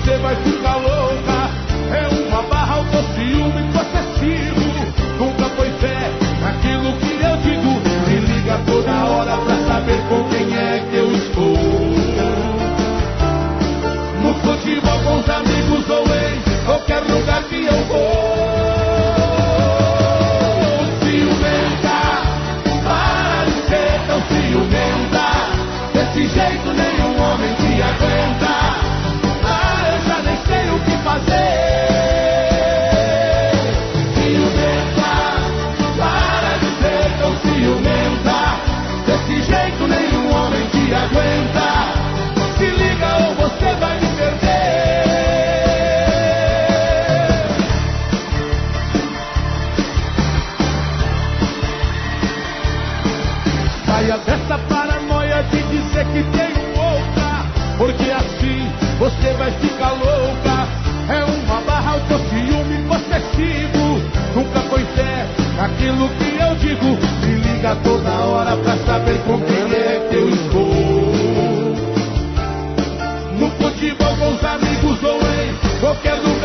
você vai ficar louca. É uma barra, o teu ciúme possessivo. Nunca foi fé naquilo que eu digo. Me liga toda hora pra saber com quem é que eu estou. No futebol com os amigos ou em qualquer lugar que eu vou. Ciumenta, para de ser tão ciumenta. Desse jeito nenhum homem te aguenta. Ah, eu já nem sei o que fazer. Ciumenta, para de ser tão ciumenta. Desse jeito nenhum homem te aguenta. Se liga ou você vai me perder. Saia dessa paranoia de dizer que tenho outra, porque assim você vai ficar louca. É uma barra, o teu ciúme possessivo. Nunca foi fé naquilo que eu digo. Me liga toda hora pra saber com quem é que eu estou. No futebol com os amigos ou em qualquer lugar